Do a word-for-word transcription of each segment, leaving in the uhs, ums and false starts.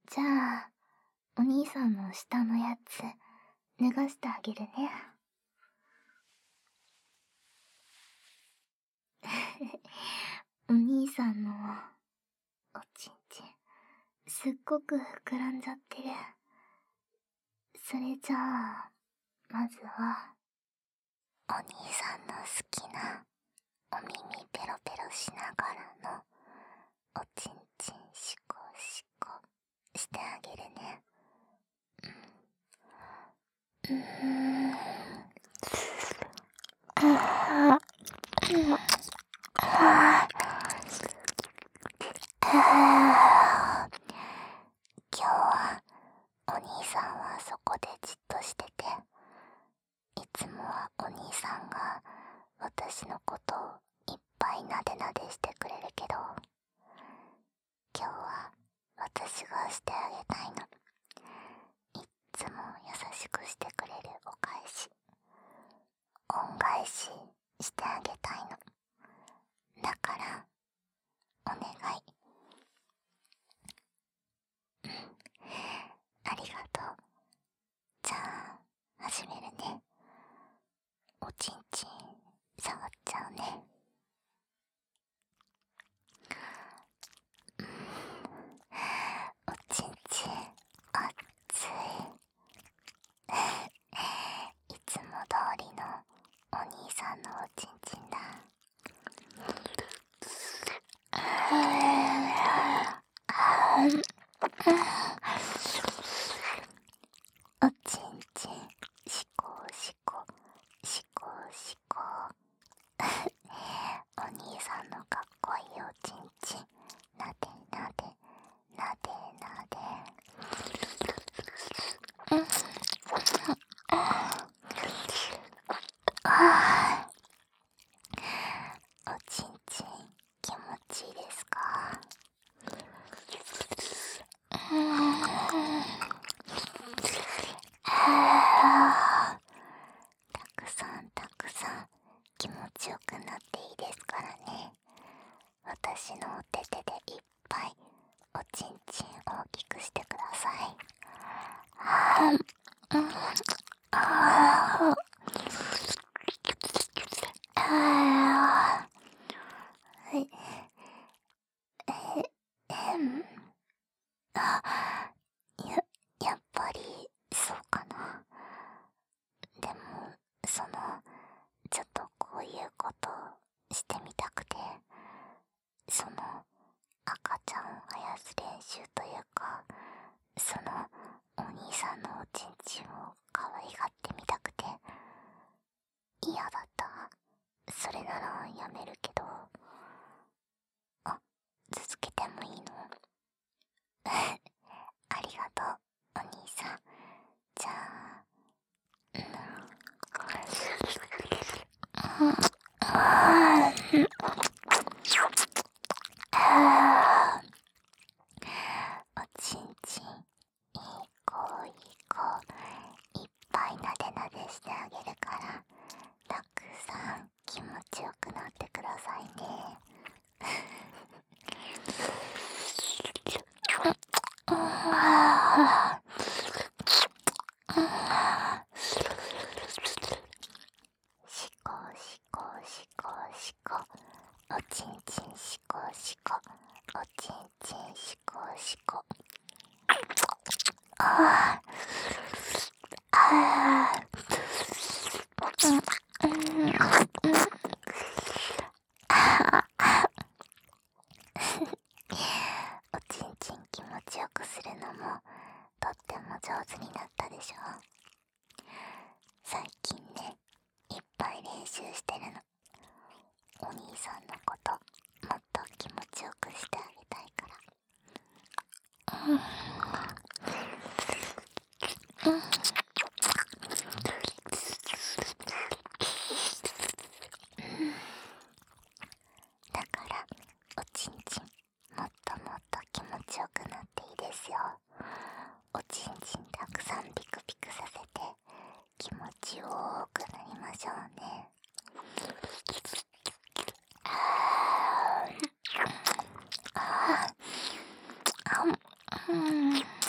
じゃあ、お兄さんの下のやつ、脱がしてあげるね。お兄さんの、おちんちん、すっごく膨らんじゃってる。それじゃあ、まずは、お兄さんの好きな、お耳ペロペロしながらの、おちんちんシコシコしてあげるね。うーん。あああ今日はお兄さんはそこでじっとしてて、いつもはお兄さんが私のことをいっぱいなでなでしてくれるけど、今日は私がしてあげたいの。いっつも優しくしてくれるお返し、恩返ししてあげたいの。だからお願い。うん、ありがとう。じゃあ始めるね。おちんちん触っちゃうね。うん、おちんちん熱い。いつも通りのお兄さんのおちんちんだ。おちんちんしこしこしこしこお兄さんのかっこいいおちんちんなでなでなでなで。うんあーおちんちん気持ちいいですか？うんはあ、たくさんたくさん気持ちよくなっていいですからね。私のお手手でいっぱいおちんちん大きくしてください。はあ、うん、ああ、ああ、え、え、えん、あ、や、やっぱりそうかな。でも、その、ちょっとこういうことをしてみたくて、その、赤ちゃんを生やす練習というか、その、お兄さんのおちんちんを可愛がってみたくて、嫌だった。それならやめるけど、あ、続けてもいいの？ありがとう、お兄さん。じゃあ、うん、おちんちんいい子いい子いっぱいなでなでしてあげるから、たくさん気持ちよくなってくださいね。しこしこしこしこおちんちんしこしこおちんちんしこしこ。あああうんうんおちんちん気持ちよくするのもとっても上手になったでしょ。最近ね、いっぱい練習してるの。お兄さんのこともっと気持ちよくしてあげたいから。うんうんだからおちんちんもっともっと気持ちよくなっていいですよ。おちんちんたくさんピクピクさせて気持ちよくなりましょうね。あーあーあうん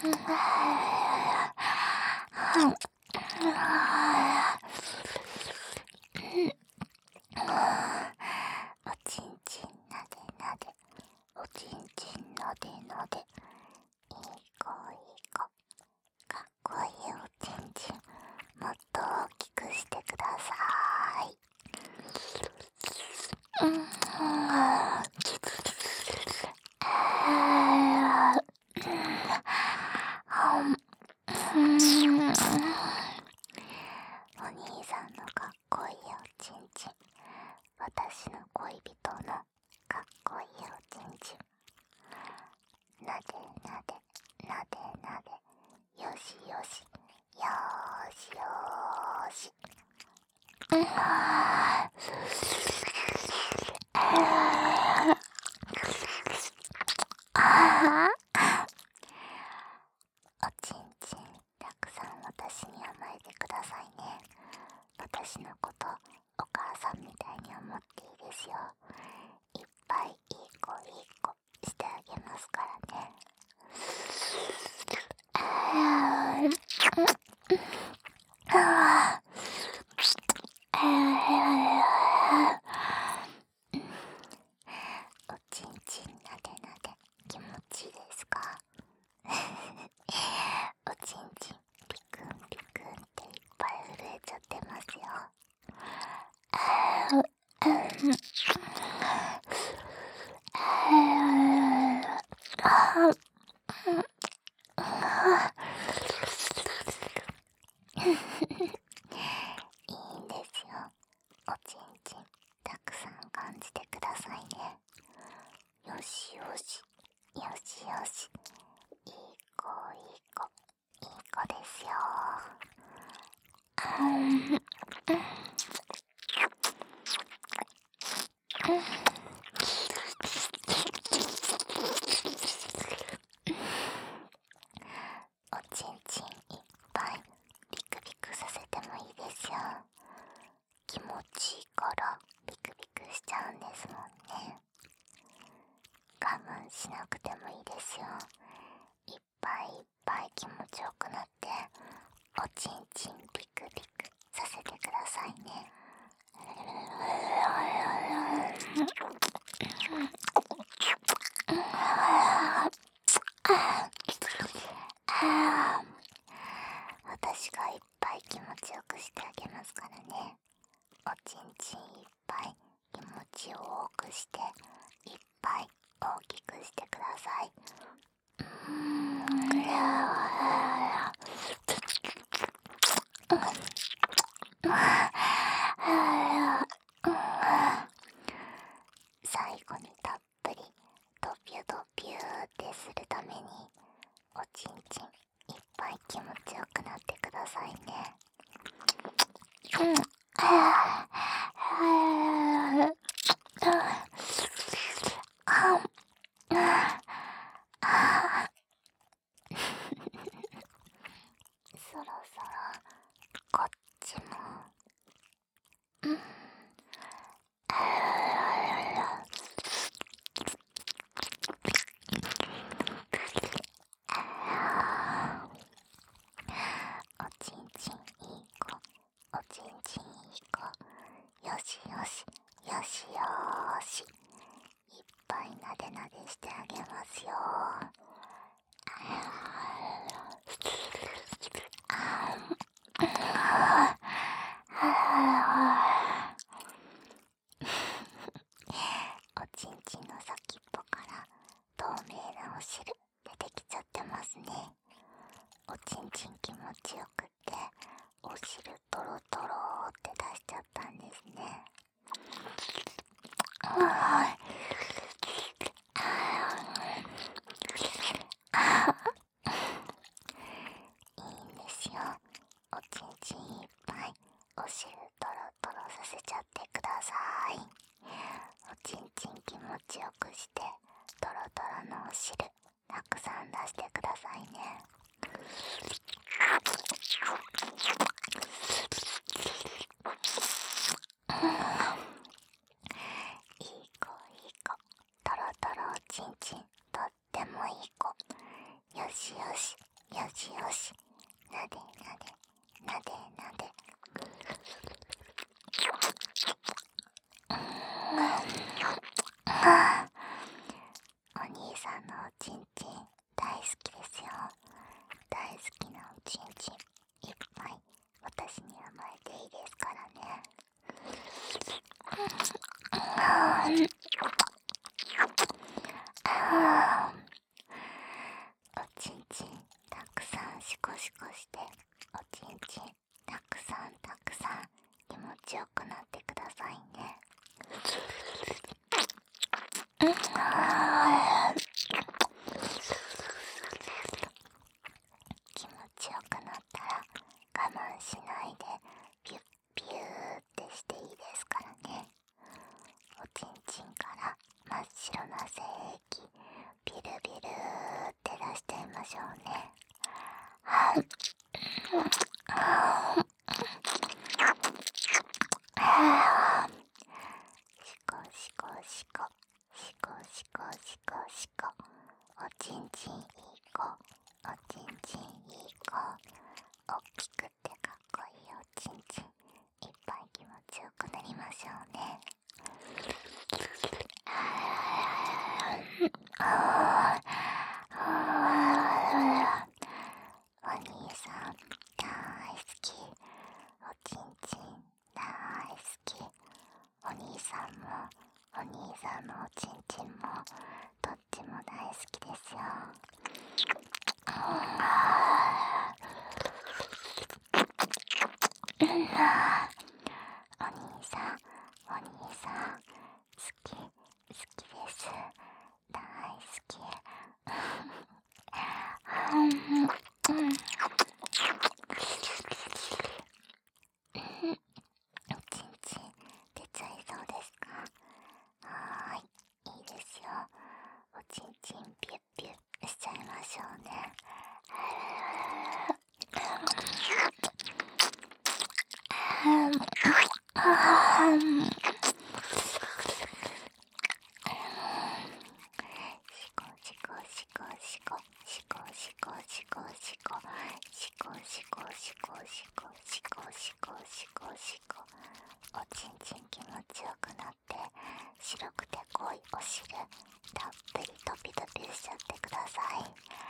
おちんちんなでなで、おちんちんなでなで、いい子いい子、かっこいいおちんちん、もっと大きくしてください。うん、お兄さんのかっこいいおちんちん、私の恋人のかっこいいおちんちん、なでなでなでなで、よしよしよーしよーし、うん、あおちんちんたくさん私に甘えてくださいね。私のことお母さんみたいに思っていいですよ。いっぱいいい子いい子してあげますからね。おちんちんなでなで気持ちいいですか？おちんちんピクンピクンっていっぱい震えちゃってますよ。いいんですよ。おちんちんたくさん感じてくださいね。よしよしよしよし、いい子いい子いい子ですよ。おちんちんいっぱいビクビクさせてもいいですよ。気持ちいいからビクビクしちゃうんですもんね。我慢しなくてもいいですよ。いっぱいいっぱい気持ちよくなっておちんちんビクビクさせてくださいね。私がいっぱい気持ちよくしてあげますからね。おちんちんいっぱい気持ちを多くしていっぱい大きくしてください。最後にたっぷりドピュドピューってするためにおちんちんいっぱい気持ちよくなってくださいね。うん、そろそろこっちも、うん、おちんちんいい子、おちんちんいい子、よしよしよしよーし、いっぱいなでなでしてあげますよ。おちんちんの先っぽから透明なお汁出てきちゃってますね。おちんちん気持ちよくってお汁トロトロって出しちゃったんですね。いいんですよ。おちんちんいっぱいお汁トロトロさせちゃってください。おちんちん気持ちよくしてトロトロのお汁たくさん出してくださいね。いい子いい子、トロトロおちんちんとってもいい子、よしよししよし、なでなでなでなで。お兄さんのおちんちん大好きですよ。大好きなおちんちんいっぱい私に甘えていいですからね。おちんちんたくさんシコシコして、おちんちんたくさんたくさん気持ちよくなってくださいね。気持ちよくなったら我慢しないでピュッピューってしていいですからね。おちんちんから真っ白な精液ビルビルって出してみましょうね。シコシコシコシコシコシコシコ。おちんちんいい子、おちんちんいい子。おっきくってかっこいいおちんちんいっぱい気持ちよくなりましょうね。お兄さん大好き、おちんちん大好き。お兄さんもお兄さんのおちんちんもどっちも大好きですよ。お兄さんお兄さん好き好きです、大好き。おちんちん出ちゃいそうですか？はーい、いいですよ。おちんちんピュッピュッしちゃいましょうね。シコシコシコシコシコシコシコシコシコシコシコシコシコシコシコシコ。おちんちん気持ちよくなって白くて濃いお汁たっぷりトピトピしちゃってください。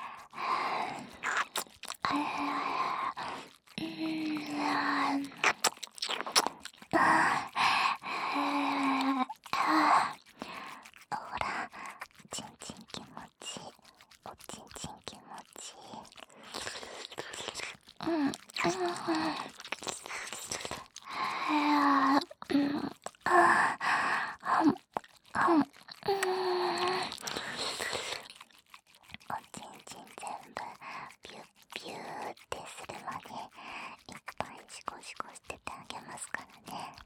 ほら、ちんちん気持ちいい、おちんちん気持ちいい。うんうんおちんちん全部ピュッピューってするまでいっぱいシコシコしててあげますからね。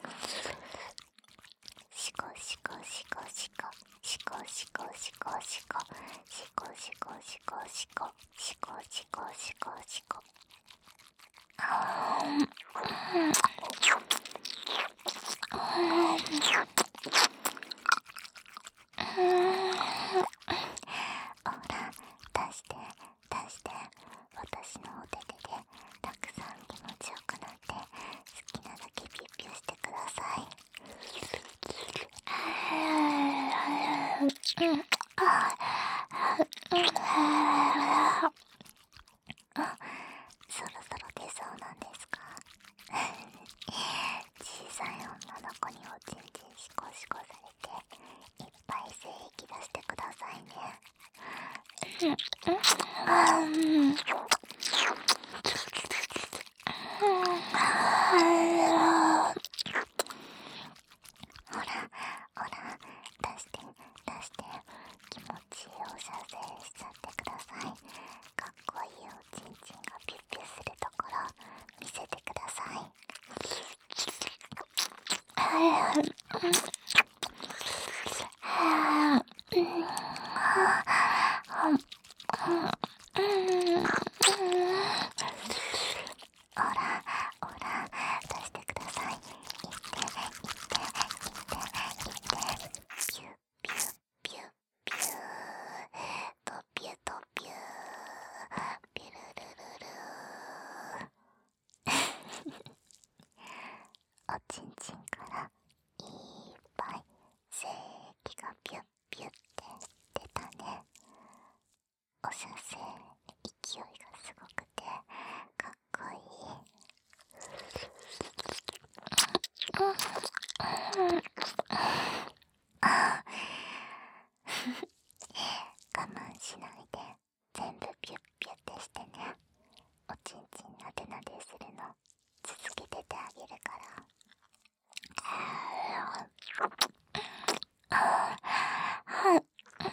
シコシコシコシコシコシコシコシコシコシコシコシコシコシコシコシコ。ほら、出して出して、私のお手手でたくさん気持ちよくなって好きなだけピュッピュしてください。そろそろ出そうなんですか？小さい女の子におちんちんシコシコされていっぱい精液出してくださいね。ほらほら、出して出して、気持ちいいお射精しちゃってください。かっこいいおちんちんがピュッピュするところ見せてください。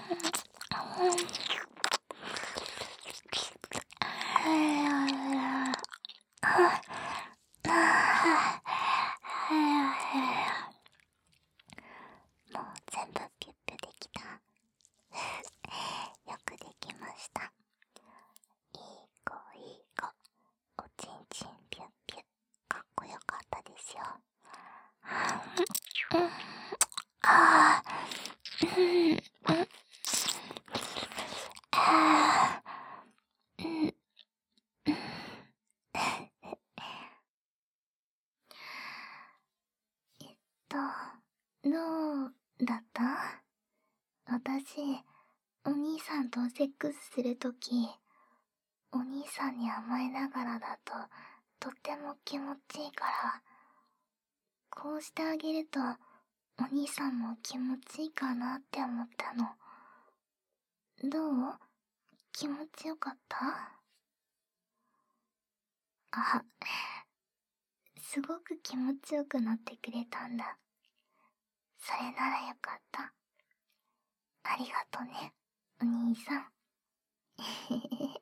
もう全部ピュッピュできた。よくできました。いい子いい子。おちんちんピュッピュ。かっこよかったですよ。あー、うん、うん、あー、うん、うん。えっと、どうだった？私、お兄さんとセックスするとき、お兄さんに甘えながらだと、とっても気持ちいいから、こうしてあげると、お兄さんも気持ちいいかなって思ったの。どう？気持ちよかった？あ、すごく気持ちよくなってくれたんだ。それならよかった。ありがとね、お兄さん。